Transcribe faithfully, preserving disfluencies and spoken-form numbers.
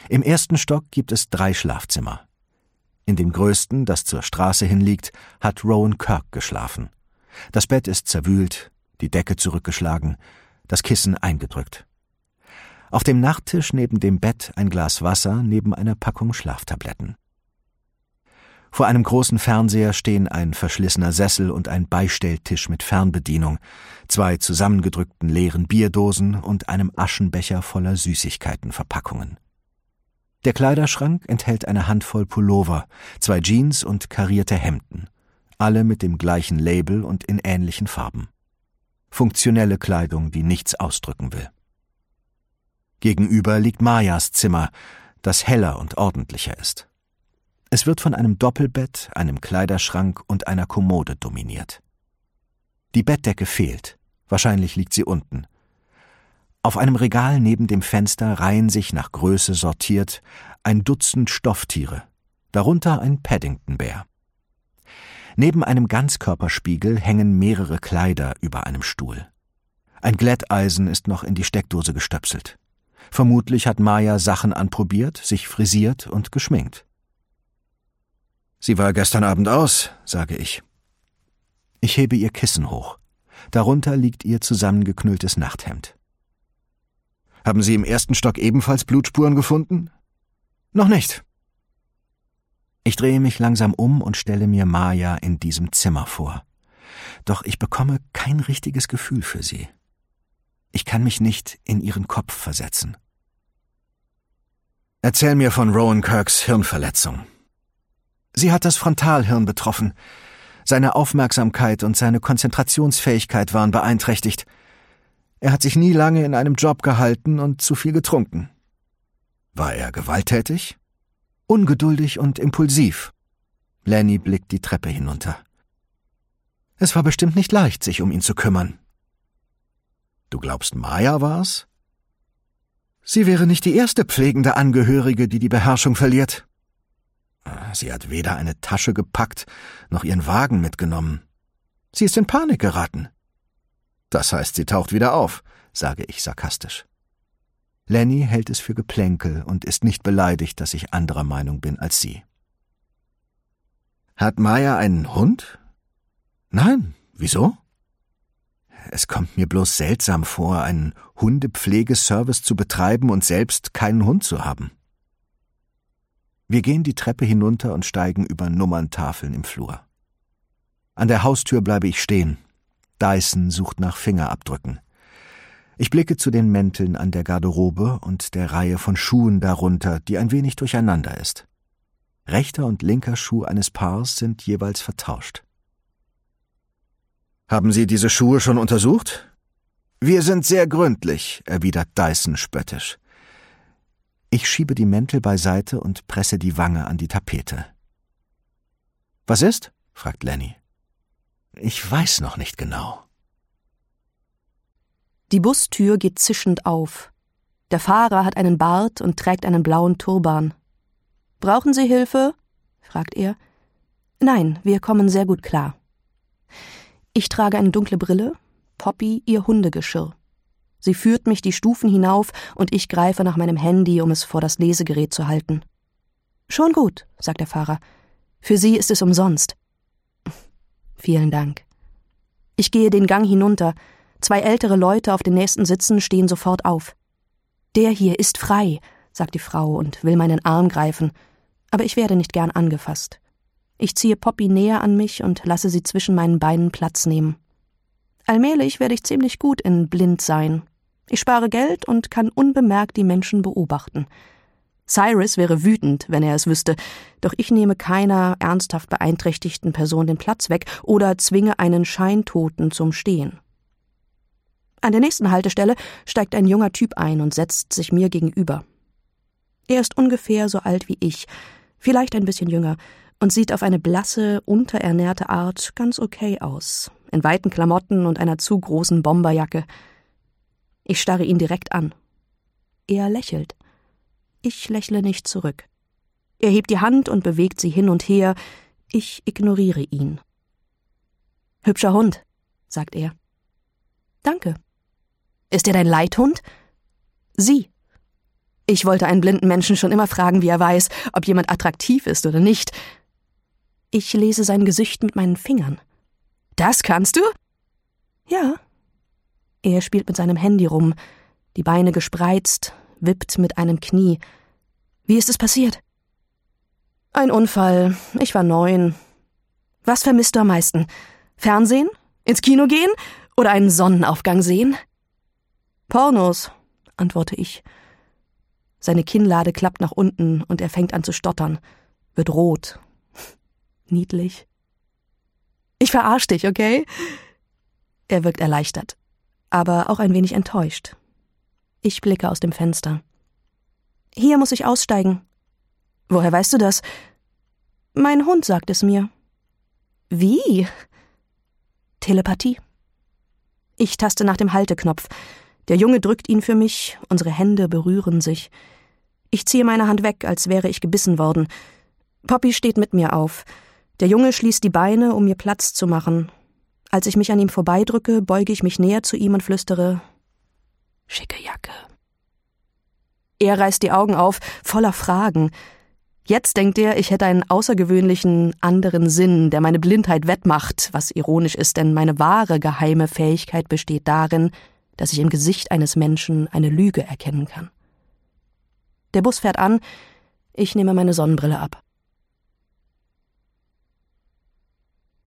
Im ersten Stock gibt es drei Schlafzimmer. In dem größten, das zur Straße hinliegt, hat Rowan Kirk geschlafen. Das Bett ist zerwühlt, die Decke zurückgeschlagen, das Kissen eingedrückt. Auf dem Nachttisch neben dem Bett ein Glas Wasser neben einer Packung Schlaftabletten. Vor einem großen Fernseher stehen ein verschlissener Sessel und ein Beistelltisch mit Fernbedienung, zwei zusammengedrückten leeren Bierdosen und einem Aschenbecher voller Süßigkeitenverpackungen. Der Kleiderschrank enthält eine Handvoll Pullover, zwei Jeans und karierte Hemden, alle mit dem gleichen Label und in ähnlichen Farben. Funktionelle Kleidung, die nichts ausdrücken will. Gegenüber liegt Mayas Zimmer, das heller und ordentlicher ist. Es wird von einem Doppelbett, einem Kleiderschrank und einer Kommode dominiert. Die Bettdecke fehlt, wahrscheinlich liegt sie unten. Auf einem Regal neben dem Fenster reihen sich nach Größe sortiert ein Dutzend Stofftiere, darunter ein Paddington-Bär. Neben einem Ganzkörperspiegel hängen mehrere Kleider über einem Stuhl. Ein Glätteisen ist noch in die Steckdose gestöpselt. Vermutlich hat Maya Sachen anprobiert, sich frisiert und geschminkt. »Sie war gestern Abend aus«, sage ich. Ich hebe ihr Kissen hoch. Darunter liegt ihr zusammengeknülltes Nachthemd. »Haben Sie im ersten Stock ebenfalls Blutspuren gefunden?« »Noch nicht.« Ich drehe mich langsam um und stelle mir Maya in diesem Zimmer vor. Doch ich bekomme kein richtiges Gefühl für sie. Ich kann mich nicht in ihren Kopf versetzen. »Erzähl mir von Rowan Kirks Hirnverletzung.« »Sie hat das Frontalhirn betroffen. Seine Aufmerksamkeit und seine Konzentrationsfähigkeit waren beeinträchtigt. Er hat sich nie lange in einem Job gehalten und zu viel getrunken.« »War er gewalttätig?« »Ungeduldig und impulsiv.« Lenny blickt die Treppe hinunter. »Es war bestimmt nicht leicht, sich um ihn zu kümmern.« »Du glaubst, Maya war's?« »Sie wäre nicht die erste pflegende Angehörige, die die Beherrschung verliert.« »Sie hat weder eine Tasche gepackt, noch ihren Wagen mitgenommen. Sie ist in Panik geraten.« »Das heißt, sie taucht wieder auf«, sage ich sarkastisch. Lenny hält es für Geplänkel und ist nicht beleidigt, dass ich anderer Meinung bin als sie. »Hat Maya einen Hund?« »Nein, wieso?« »Es kommt mir bloß seltsam vor, einen Hundepflegeservice zu betreiben und selbst keinen Hund zu haben.« Wir gehen die Treppe hinunter und steigen über Nummerntafeln im Flur. An der Haustür bleibe ich stehen. Dyson sucht nach Fingerabdrücken. Ich blicke zu den Mänteln an der Garderobe und der Reihe von Schuhen darunter, die ein wenig durcheinander ist. Rechter und linker Schuh eines Paars sind jeweils vertauscht. »Haben Sie diese Schuhe schon untersucht?« »Wir sind sehr gründlich«, erwidert Dyson spöttisch. Ich schiebe die Mäntel beiseite und presse die Wange an die Tapete. »Was ist?« fragt Lenny. »Ich weiß noch nicht genau.« Die Bustür geht zischend auf. Der Fahrer hat einen Bart und trägt einen blauen Turban. »Brauchen Sie Hilfe?« fragt er. »Nein, wir kommen sehr gut klar.« Ich trage eine dunkle Brille, Poppy ihr Hundegeschirr. Sie führt mich die Stufen hinauf und ich greife nach meinem Handy, um es vor das Lesegerät zu halten. »Schon gut«, sagt der Fahrer. »Für Sie ist es umsonst.« »Vielen Dank.« Ich gehe den Gang hinunter. Zwei ältere Leute auf den nächsten Sitzen stehen sofort auf. »Der hier ist frei«, sagt die Frau und will meinen Arm greifen, aber ich werde nicht gern angefasst. Ich ziehe Poppy näher an mich und lasse sie zwischen meinen Beinen Platz nehmen. Allmählich werde ich ziemlich gut in blind sein. Ich spare Geld und kann unbemerkt die Menschen beobachten. Cyrus wäre wütend, wenn er es wüsste, doch ich nehme keiner ernsthaft beeinträchtigten Person den Platz weg oder zwinge einen Scheintoten zum Stehen. An der nächsten Haltestelle steigt ein junger Typ ein und setzt sich mir gegenüber. Er ist ungefähr so alt wie ich, vielleicht ein bisschen jünger, und sieht auf eine blasse, unterernährte Art ganz okay aus, in weiten Klamotten und einer zu großen Bomberjacke. Ich starre ihn direkt an. Er lächelt. Ich lächle nicht zurück. Er hebt die Hand und bewegt sie hin und her. Ich ignoriere ihn. »Hübscher Hund«, sagt er. »Danke.« »Ist er dein Leithund?« »Sie.« Ich wollte einen blinden Menschen schon immer fragen, wie er weiß, ob jemand attraktiv ist oder nicht. Ich lese sein Gesicht mit meinen Fingern. Das kannst du? Ja. Er spielt mit seinem Handy rum, die Beine gespreizt, wippt mit einem Knie. Wie ist es passiert? Ein Unfall. Ich war neun. Was vermisst du am meisten? Fernsehen? Ins Kino gehen? Oder einen Sonnenaufgang sehen? Pornos, antworte ich. Seine Kinnlade klappt nach unten und er fängt an zu stottern, wird rot. Niedlich. Ich verarsch dich, okay? Er wirkt erleichtert, aber auch ein wenig enttäuscht. Ich blicke aus dem Fenster. Hier muss ich aussteigen. Woher weißt du das? Mein Hund sagt es mir. Wie? Telepathie. Ich taste nach dem Halteknopf. Der Junge drückt ihn für mich, unsere Hände berühren sich. Ich ziehe meine Hand weg, als wäre ich gebissen worden. Poppy steht mit mir auf. Der Junge schließt die Beine, um mir Platz zu machen. Als ich mich an ihm vorbeidrücke, beuge ich mich näher zu ihm und flüstere: Schicke Jacke. Er reißt die Augen auf, voller Fragen. Jetzt denkt er, ich hätte einen außergewöhnlichen, anderen Sinn, der meine Blindheit wettmacht, was ironisch ist, denn meine wahre geheime Fähigkeit besteht darin, dass ich im Gesicht eines Menschen eine Lüge erkennen kann. Der Bus fährt an, ich nehme meine Sonnenbrille ab.